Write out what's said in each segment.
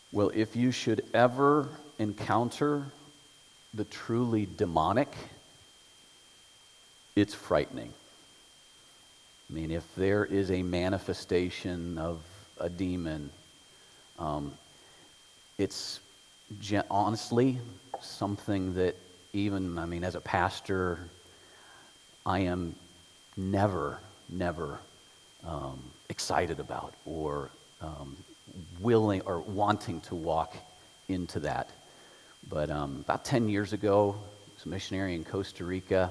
Well, if you should ever encounter the truly demonic, it's frightening. I mean, if there is a manifestation of a demon, it's honestly something that even, as a pastor, I am never excited about or willing or wanting to walk into that. But about 10 years ago, I was a missionary in Costa Rica,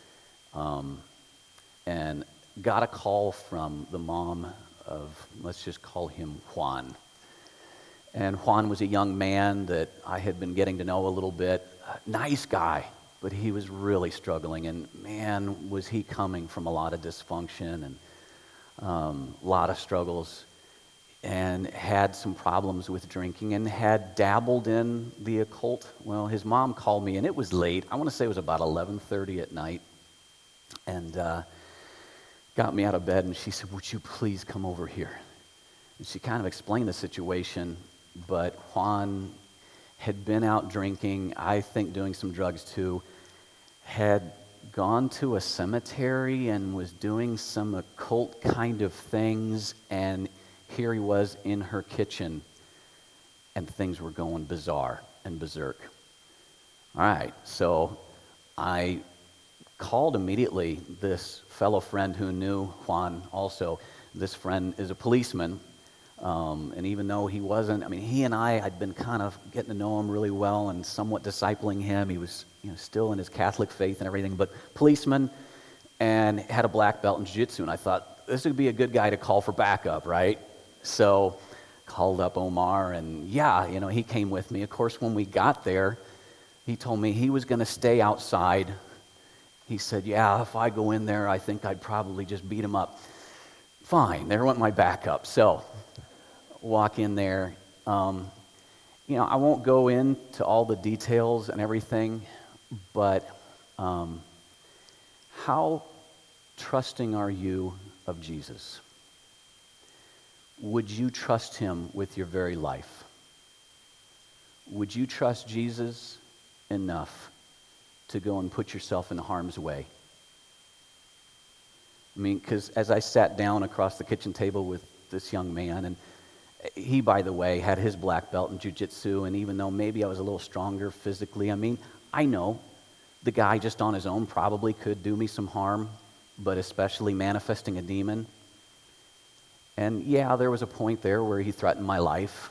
and got a call from the mom of, let's just call him Juan. And Juan was a young man that I had been getting to know a little bit. Nice guy, but he was really struggling. And man, was he coming from a lot of dysfunction and a lot of struggles, and had some problems with drinking and had dabbled in the occult. Well, his mom called me, and it was late. I want to say it was about 11:30 at night. And got me out of bed, and she said, "Would you please come over here?" And she kind of explained the situation, but Juan had been out drinking, I think doing some drugs too, had gone to a cemetery and was doing some occult kind of things, and here he was in her kitchen, and things were going bizarre and berserk. All right, so I called immediately this fellow friend who knew Juan also. This friend is a policeman, and even though he wasn't, he and I had been kind of getting to know him really well and somewhat discipling him. He was still in his Catholic faith and everything, but policeman, and had a black belt in jiu-jitsu, and I thought, this would be a good guy to call for backup, right? So called up Omar, and he came with me. Of course, when we got there, he told me he was going to stay outside. He said, if I go in there, I think I'd probably just beat him up. Fine, there went my backup. So, walk in there. I won't go into all the details and everything, but how trusting are you of Jesus? Would you trust him with your very life? Would you trust Jesus enough to go and put yourself in harm's way? Because as I sat down across the kitchen table with this young man, and he, by the way, had his black belt in jiu-jitsu, and even though maybe I was a little stronger physically, I know the guy just on his own probably could do me some harm, but especially manifesting a demon. And there was a point there where he threatened my life.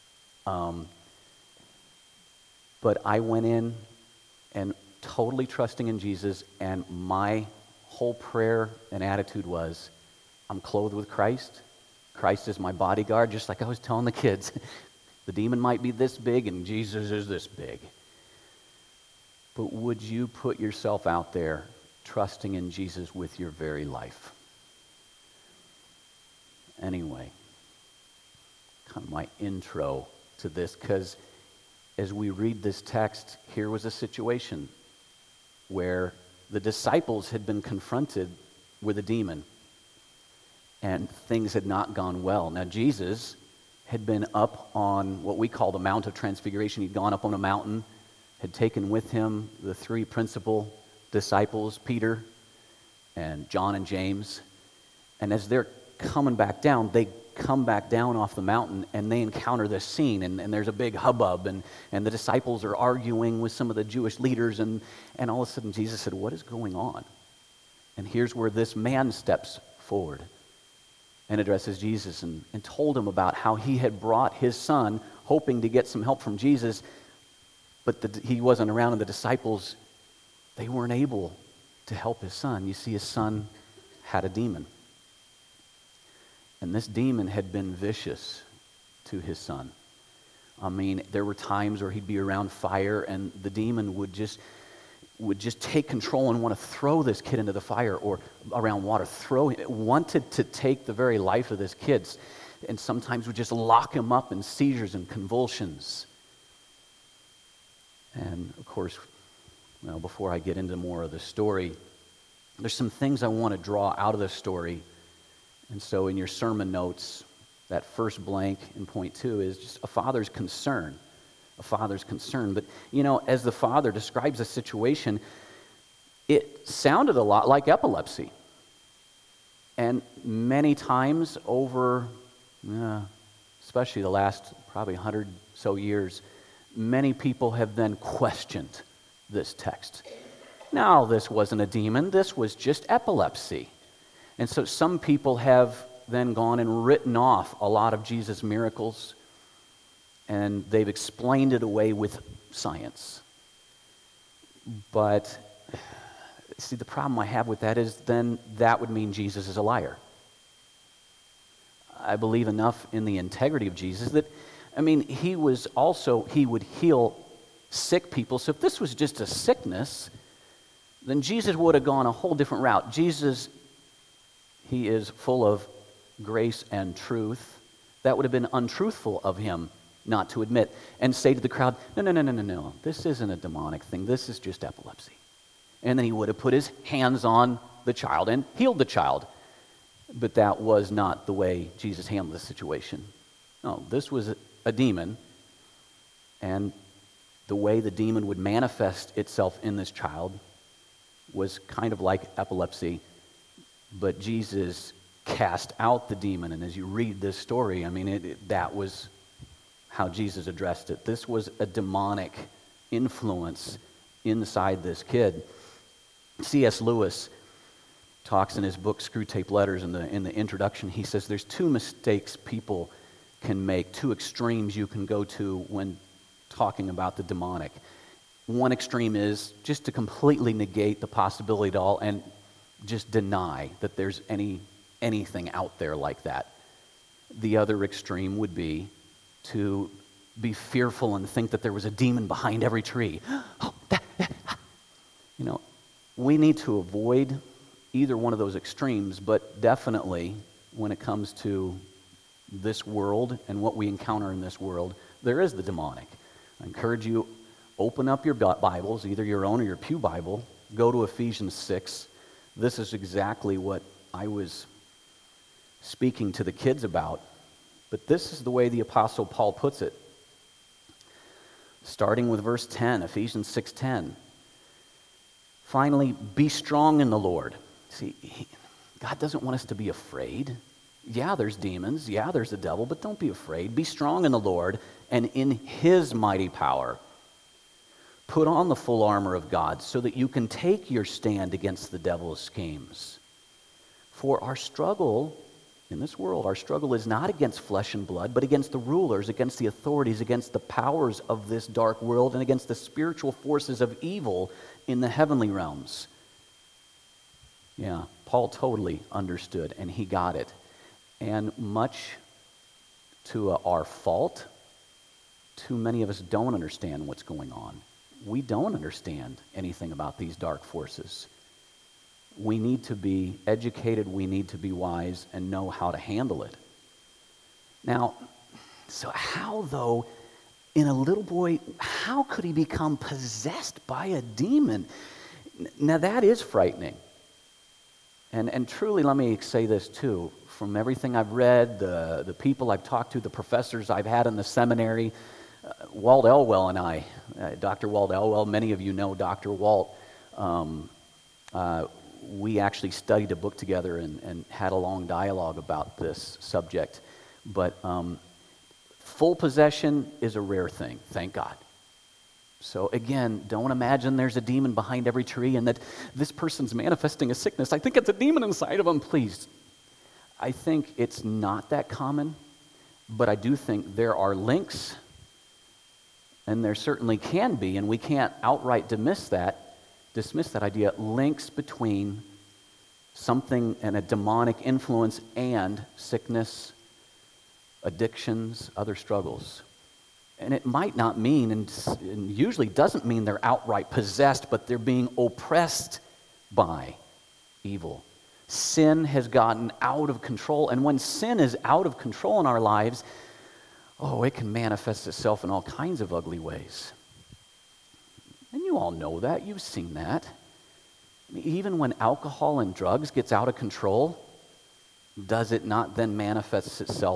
But I went in and totally trusting in Jesus, and my whole prayer and attitude was, I'm clothed with Christ. Christ is my bodyguard, just like I was telling the kids. The demon might be this big, and Jesus is this big. But would you put yourself out there trusting in Jesus with your very life? Anyway, kind of my intro to this, because as we read this text, here was a situation where the disciples had been confronted with a demon, and things had not gone well. Now, Jesus had been up on what we call the Mount of Transfiguration. He'd gone up on a mountain, had taken with him the three principal disciples, Peter and John and James. And as they're coming back down, they come back down off the mountain, and they encounter this scene, and there's a big hubbub, and the disciples are arguing with some of the Jewish leaders, and all of a sudden Jesus said, what is going on? And here's where this man steps forward and addresses Jesus and told him about how he had brought his son, hoping to get some help from Jesus, but he wasn't around, and the disciples, they weren't able to help his son. You see, his son had a demon. And this demon had been vicious to his son. There were times where he'd be around fire, and the demon would just take control and want to throw this kid into the fire, or around water, wanted to take the very life of this kid, and sometimes would just lock him up in seizures and convulsions. And of course, before I get into more of the story, there's some things I want to draw out of this story. And so in your sermon notes, That first blank in point 2 is just a father's concern. A father's concern. But, as the father describes the situation, it sounded a lot like epilepsy. And many times over, especially the last probably 100 so years, many people have then questioned this text. Now, this wasn't a demon, this was just epilepsy. And so some people have then gone and written off a lot of Jesus' miracles, and they've explained it away with science. But, see, the problem I have with that is then that would mean Jesus is a liar. I believe enough in the integrity of Jesus that, he would heal sick people. So if this was just a sickness, then Jesus would have gone a whole different route. Jesus, he is full of grace and truth. That would have been untruthful of him not to admit and say to the crowd, no, this isn't a demonic thing, this is just epilepsy. And then he would have put his hands on the child and healed the child. But that was not the way Jesus handled the situation. No, this was a demon, and the way the demon would manifest itself in this child was kind of like epilepsy, but Jesus cast out the demon. And as you read this story, that was how Jesus addressed it. This was a demonic influence inside this kid. C.S. Lewis talks in his book Screwtape Letters in the introduction. He says there's 2 mistakes people can make, 2 extremes you can go to when talking about the demonic. One extreme is just to completely negate the possibility at all and just deny that there's anything out there like that. The other extreme would be to be fearful and think that there was a demon behind every tree. We need to avoid either one of those extremes, but definitely when it comes to this world and what we encounter in this world, there is the demonic. I encourage you, open up your Bibles, either your own or your pew Bible, go to Ephesians 6. This is exactly what I was speaking to the kids about, but this is the way the Apostle Paul puts it. Starting with verse 10, Ephesians 6:10. Finally, be strong in the Lord. See, God doesn't want us to be afraid. Yeah, there's demons. Yeah, there's the devil, but don't be afraid. Be strong in the Lord and in his mighty power. Put on the full armor of God so that you can take your stand against the devil's schemes. For our struggle in this world, our struggle is not against flesh and blood, but against the rulers, against the authorities, against the powers of this dark world, and against the spiritual forces of evil in the heavenly realms. Yeah, Paul totally understood, and he got it. And much to our fault, too many of us don't understand what's going on. We don't understand anything about these dark forces. We need to be educated, we need to be wise, and know how to handle it. Now, so how, though, in a little boy, how could he become possessed by a demon? Now, that is frightening. And truly, let me say this, too. From everything I've read, the people I've talked to, the professors I've had in the seminary, Walt Elwell and I, Dr. Walt Elwell, many of you know Dr. Walt, we actually studied a book together and had a long dialogue about this subject. But full possession is a rare thing, thank God. So again, don't imagine there's a demon behind every tree and that this person's manifesting a sickness. I think it's a demon inside of them, please. I think it's not that common, but I do think there are links, and there certainly can be, and we can't outright dismiss that idea, links between something and a demonic influence and sickness, addictions, other struggles. And it might not mean, and usually doesn't mean they're outright possessed, but they're being oppressed by evil. Sin has gotten out of control, and when sin is out of control in our lives, it can manifest itself in all kinds of ugly ways. And you all know that. You've seen that. Even when alcohol and drugs gets out of control, does it not then manifest itself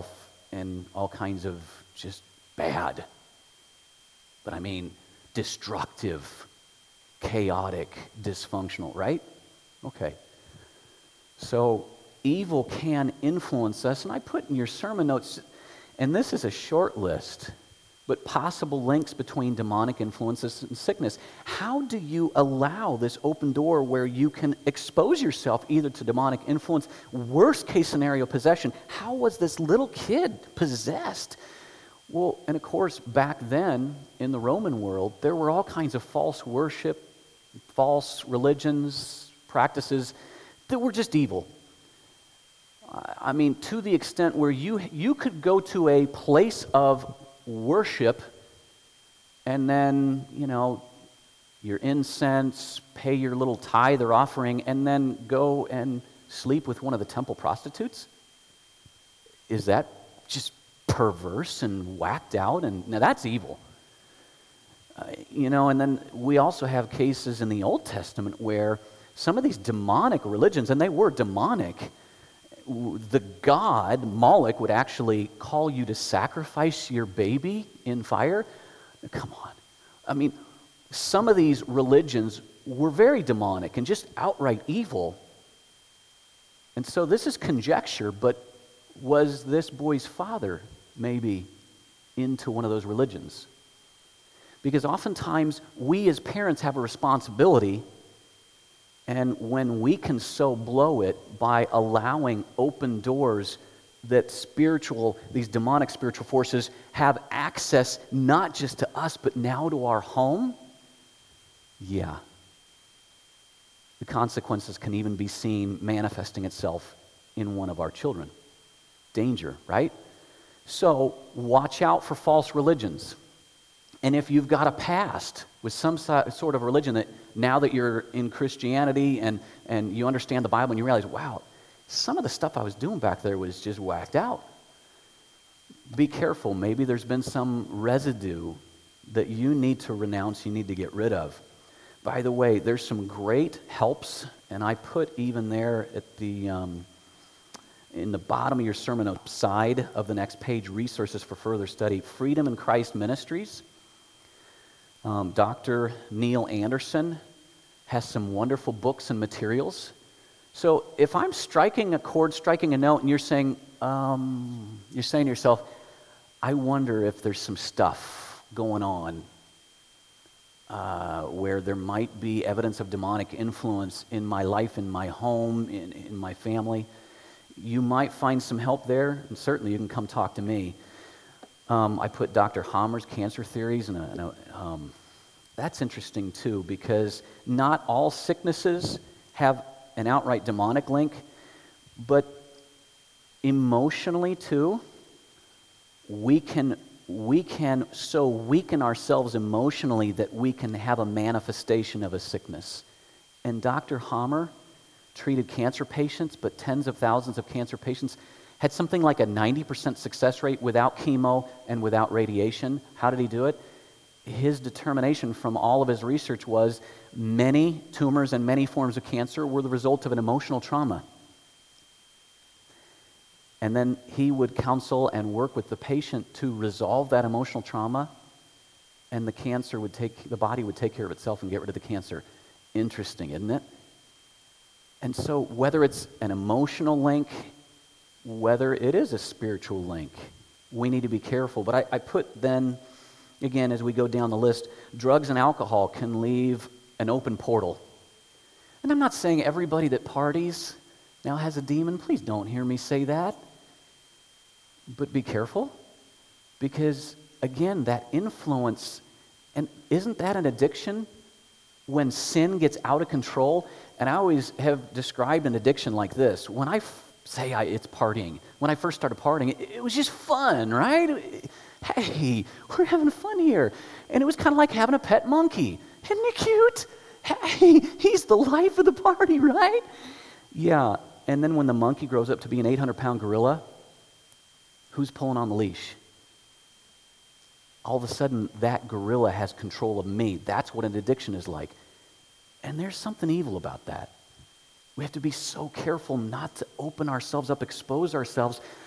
and all kinds of just bad, but I mean destructive, chaotic, dysfunctional, right? Okay. So evil can influence us, and I put in your sermon notes, and this is a short list, but possible links between demonic influences and sickness. How do you allow this open door where you can expose yourself either to demonic influence, worst case scenario, possession? How was this little kid possessed? Well, and of course, back then in the Roman world, there were all kinds of false worship, false religions, practices that were just evil. I mean, to the extent where you could go to a place of worship and then, your incense, pay your little tithe or offering, and then go and sleep with one of the temple prostitutes? Is that just perverse and whacked out? And now that's evil. And then we also have cases in the Old Testament where some of these demonic religions, and they were demonic, the god Moloch would actually call you to sacrifice your baby in fire. Come on. I mean, some of these religions were very demonic and just outright evil. And so this is conjecture, but was this boy's father maybe into one of those religions? Because oftentimes we as parents have a responsibility, and when we can so blow it by allowing open doors that these demonic spiritual forces have access not just to us, but now to our home, the consequences can even be seen manifesting itself in one of our children. Danger, right? So watch out for false religions. And if you've got a past with some sort of religion that now that you're in Christianity and you understand the Bible and you realize, wow, some of the stuff I was doing back there was just whacked out. Be careful. Maybe there's been some residue that you need to renounce, you need to get rid of. By the way, there's some great helps, and I put even there at the in the bottom of your sermon note side of the next page, resources for further study. Freedom in Christ Ministries. Dr. Neil Anderson has some wonderful books and materials. So if I'm striking a chord, striking a note, and you're saying to yourself, I wonder if there's some stuff going on where there might be evidence of demonic influence in my life, in my home, in my family, you might find some help there, and certainly you can come talk to me. I put Dr. Hammer's cancer theories, and that's interesting too, because not all sicknesses have an outright demonic link, but emotionally too, we can so weaken ourselves emotionally that we can have a manifestation of a sickness. And Dr. Hammer treated cancer patients, but tens of thousands of cancer patients, had something like a 90% success rate without chemo and without radiation. How did he do it? His determination from all of his research was many tumors and many forms of cancer were the result of an emotional trauma. And then he would counsel and work with the patient to resolve that emotional trauma, and the body would take care of itself and get rid of the cancer. Interesting, isn't it? And so whether it's an emotional link, whether it is a spiritual link, we need to be careful. But I put then, again, as we go down the list, drugs and alcohol can leave an open portal. And I'm not saying everybody that parties now has a demon. Please don't hear me say that. But be careful, because, again, that influence, and isn't that an addiction when sin gets out of control? And I always have described an addiction like this. When I it's partying. When I first started partying, it was just fun, right? Hey, we're having fun here. And it was kind of like having a pet monkey. Isn't it cute? Hey, he's the life of the party, right? Yeah, and then when the monkey grows up to be an 800-pound gorilla, who's pulling on the leash? All of a sudden, that gorilla has control of me. That's what an addiction is like. And there's something evil about that. We have to be so careful not to open ourselves up, expose ourselves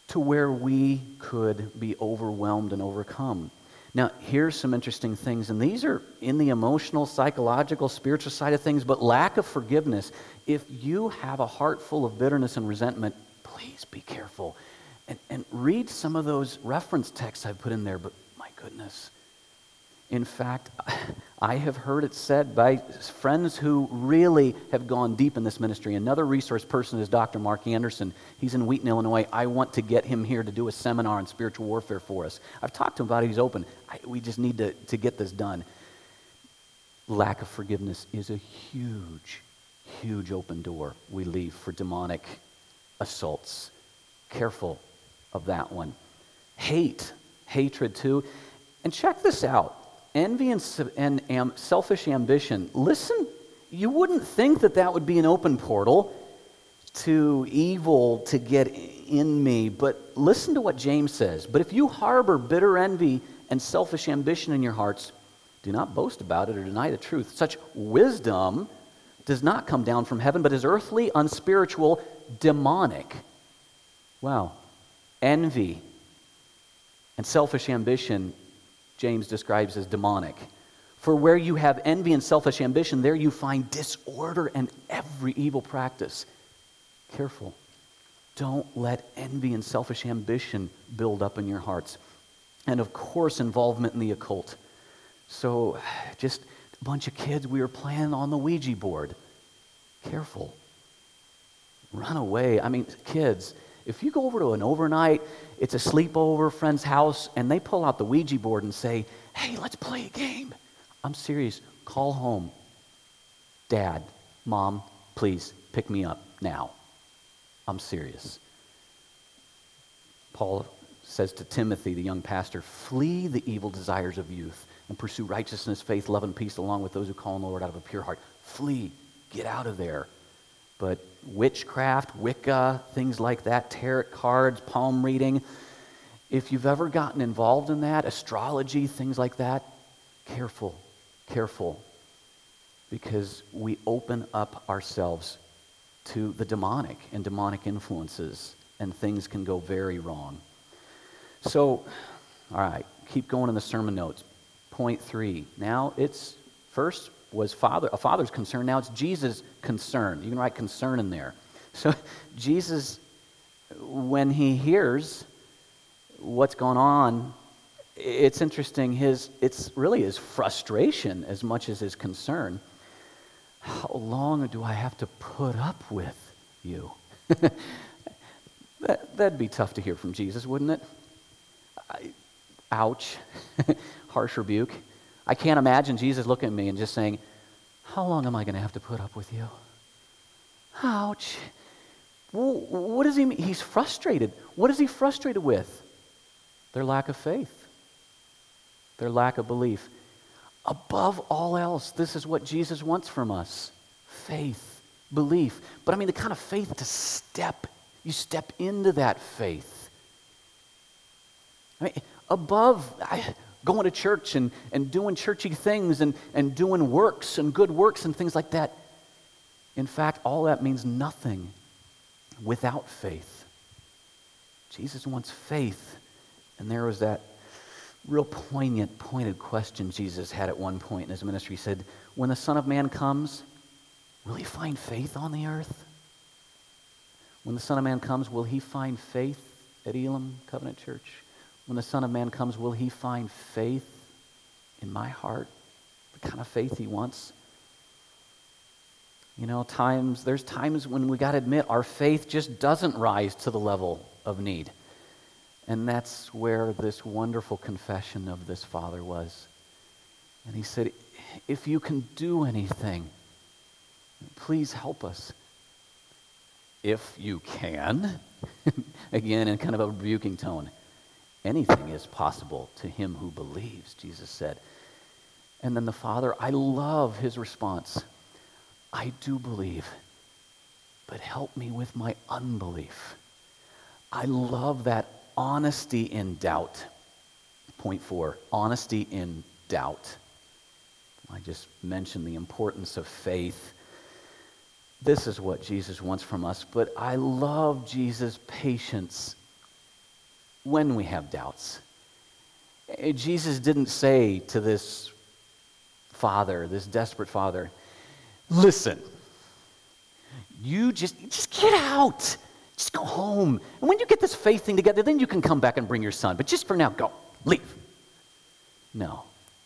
to where we could be overwhelmed and overcome. Now, here's some interesting things, and these are in the emotional, psychological, spiritual side of things, but lack of forgiveness. If you have a heart full of bitterness and resentment, please be careful. And read some of those reference texts I've put in there, but my goodness. In fact, I have heard it said by friends who really have gone deep in this ministry. Another resource person is Dr. Mark Anderson. He's in Wheaton, Illinois. I want to get him here to do a seminar on spiritual warfare for us. I've talked to him about it. He's open. We just need to get this done. Lack of forgiveness is a huge, huge open door we leave for demonic assaults. Careful of that one. Hatred too. And check this out. Envy and selfish ambition. Listen, you wouldn't think that would be an open portal to evil to get in me, but listen to what James says. But if you harbor bitter envy and selfish ambition in your hearts, do not boast about it or deny the truth. Such wisdom does not come down from heaven, but is earthly, unspiritual, demonic. Wow. Envy and selfish ambition, James describes as demonic. For where you have envy and selfish ambition, there you find disorder and every evil practice. Careful. Don't let envy and selfish ambition build up in your hearts. And of course, involvement in the occult. So, just a bunch of kids, we were playing on the Ouija board. Careful. Run away. I mean, kids, if you go over to an overnight, it's a sleepover, friend's house, and they pull out the Ouija board and say, hey, let's play a game. I'm serious. Call home. Dad, Mom, please pick me up now. I'm serious. Paul says to Timothy, the young pastor, flee the evil desires of youth and pursue righteousness, faith, love, and peace along with those who call on the Lord out of a pure heart. Flee. Get out of there. But witchcraft, Wicca, things like that, tarot cards, palm reading, if you've ever gotten involved in that, astrology, things like that, careful, careful. Because we open up ourselves to the demonic and demonic influences, and things can go very wrong. So, all right, keep going in the sermon notes. Point 3. Now it's first was a father's concern. Now it's Jesus' concern. You can write concern in there. So Jesus, when he hears what's going on, it's interesting. It's really his frustration as much as his concern. How long do I have to put up with you? That'd be tough to hear from Jesus, wouldn't it? Ouch. Harsh rebuke. I can't imagine Jesus looking at me and just saying, how long am I going to have to put up with you? Ouch. Well, what does he mean? He's frustrated. What is he frustrated with? Their lack of faith. Their lack of belief. Above all else, this is what Jesus wants from us. Faith, belief. But I mean the kind of faith you step into that faith. I mean, above going to church and doing churchy things and doing works and good works and things like that. In fact, all that means nothing without faith. Jesus wants faith. And there was that real poignant, pointed question Jesus had at one point in his ministry. He said, when the Son of Man comes, will he find faith on the earth? When the Son of Man comes, will he find faith at Elam Covenant Church? When the Son of Man comes, will he find faith in my heart? The kind of faith he wants? You know, there's times when we got to admit our faith just doesn't rise to the level of need. And that's where this wonderful confession of this father was. And he said, if you can do anything, please help us. If you can, again in kind of a rebuking tone, anything is possible to him who believes, Jesus said. And then the father, I love his response. I do believe, but help me with my unbelief. I love that honesty in doubt. Point 4, honesty in doubt. I just mentioned the importance of faith. This is what Jesus wants from us, but I love Jesus' patience when we have doubts. Jesus didn't say to this father, this desperate father, listen, you just get out. Just go home. And when you get this faith thing together, then you can come back and bring your son. But just for now, go. Leave. No.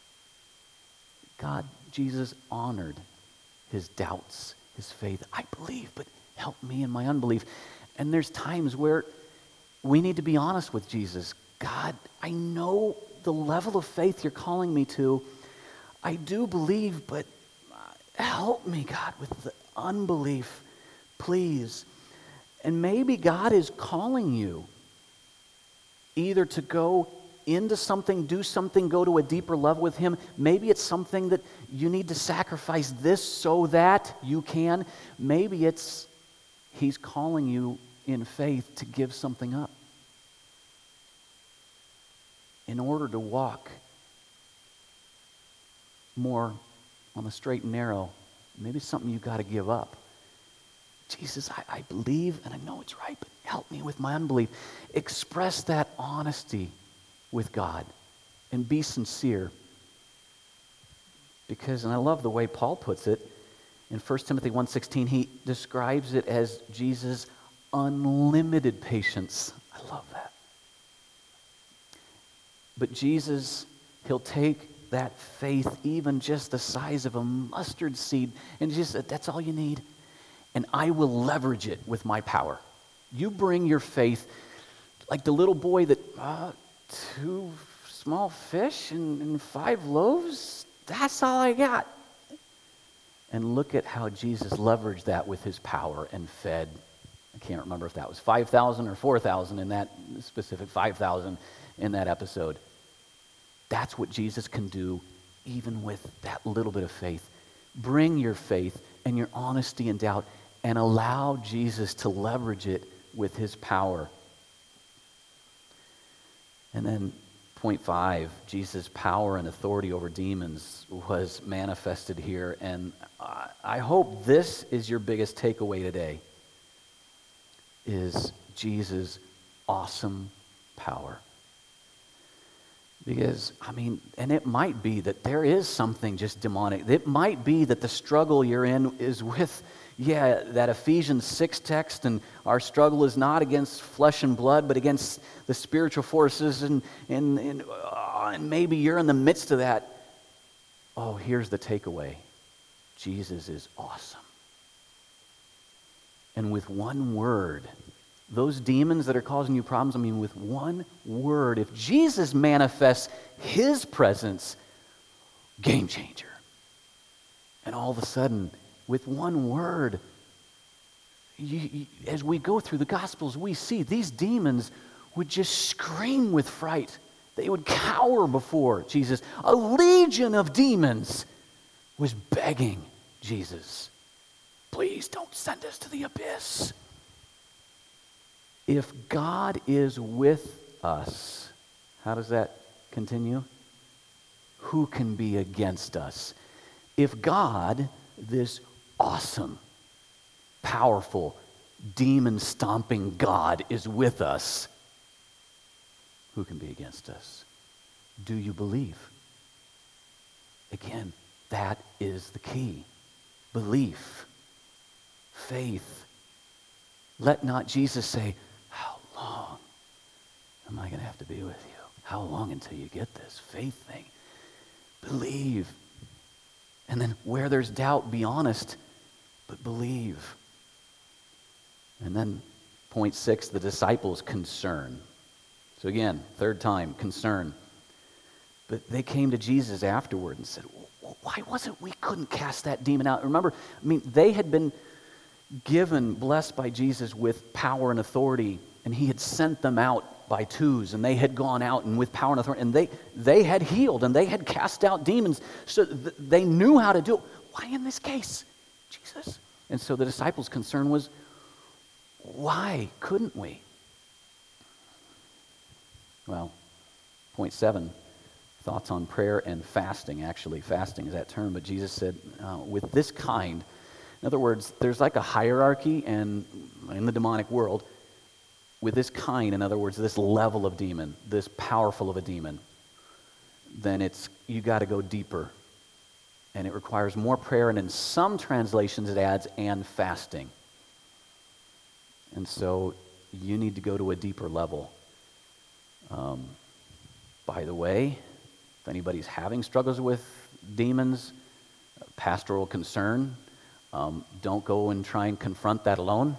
Jesus honored his doubts, his faith. I believe, but help me in my unbelief. And there's times where we need to be honest with Jesus. God, I know the level of faith you're calling me to. I do believe, but help me, God, with the unbelief, please. And maybe God is calling you either to go into something, do something, go to a deeper level with him. Maybe it's something that you need to sacrifice this so that you can. Maybe it's he's calling you in faith to give something up in order to walk more on the straight and narrow. Maybe it's something you've got to give up. Jesus, I believe and I know it's right, but help me with my unbelief. Express that honesty with God and be sincere. Because, and I love the way Paul puts it, in 1 Timothy 1:16, he describes it as Jesus' unlimited patience. I love that. But Jesus, he'll take that faith, even just the size of a mustard seed, and just, that's all you need. And I will leverage it with my power. You bring your faith, like the little boy that, 2 small fish and 5 loaves, that's all I got. And look at how Jesus leveraged that with his power and fed, I can't remember if that was 5,000 or 4,000 in that specific 5,000 in that episode. That's what Jesus can do even with that little bit of faith. Bring your faith and your honesty and doubt and allow Jesus to leverage it with his power. And then point 5, Jesus' power and authority over demons was manifested here. And I hope this is your biggest takeaway today, is Jesus' awesome power. Because, and it might be that there is something just demonic. It might be that the struggle you're in is with, that Ephesians 6 text, and our struggle is not against flesh and blood, but against the spiritual forces, and maybe you're in the midst of that. Oh, here's the takeaway. Jesus is awesome. And with one word, those demons that are causing you problems, with one word, if Jesus manifests his presence, game changer. And all of a sudden, with one word, as we go through the Gospels, we see these demons would just scream with fright. They would cower before Jesus. A legion of demons was begging Jesus, please don't send us to the abyss. If God is with us, how does that continue? Who can be against us? If God, this awesome, powerful, demon-stomping God is with us, who can be against us? Do you believe? Again, that is the key. Belief, faith. Let not Jesus say, how long am I going to have to be with you? How long until you get this faith thing? Believe. And then where there's doubt, be honest, but believe. And then point 6, the disciples' concern. So again, third time, concern. But they came to Jesus afterward and said, why was it we couldn't cast that demon out? Remember, they had been given, blessed by Jesus with power and authority, and he had sent them out by twos, and they had gone out and with power and authority, and they had healed, and they had cast out demons, so they knew how to do it. Why in this case, Jesus? And so the disciples' concern was, why couldn't we? Well, point 7, thoughts on prayer and fasting. Actually, fasting is that term, but Jesus said, with this kind, in other words, there's like a hierarchy in the demonic world. with this kind, in other words, this level of demon, this powerful of a demon, then you got to go deeper. And it requires more prayer, and in some translations it adds and fasting. And so you need to go to a deeper level. By the way, if anybody's having struggles with demons, pastoral concern, don't go and try and confront that alone.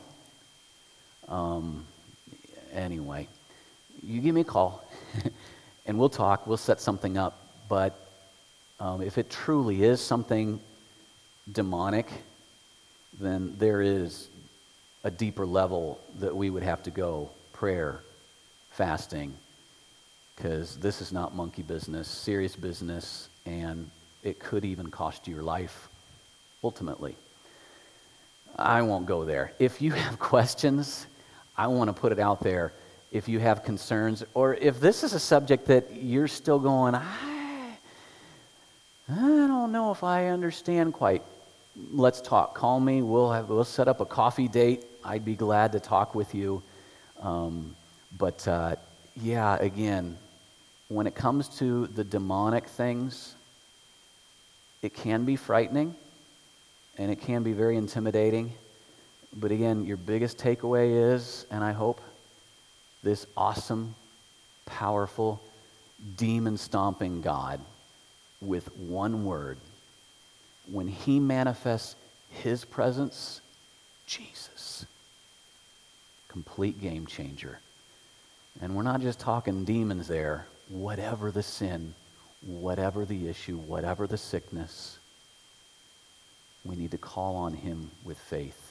Anyway, you give me a call, and we'll talk. We'll set something up. But if it truly is something demonic, then there is a deeper level that we would have to go. Prayer, fasting, because this is not monkey business, serious business, and it could even cost you your life, ultimately. I won't go there. If you have questions, I want to put it out there. If you have concerns, or if this is a subject that you're still going, I don't know if I understand quite, let's talk. Call me. We'll set up a coffee date. I'd be glad to talk with you. Yeah, again, when it comes to the demonic things, it can be frightening, and it can be very intimidating. But again, your biggest takeaway is, and I hope, this awesome, powerful, demon-stomping God with one word, when he manifests his presence, Jesus, complete game changer. And we're not just talking demons there. Whatever the sin, whatever the issue, whatever the sickness, we need to call on him with faith.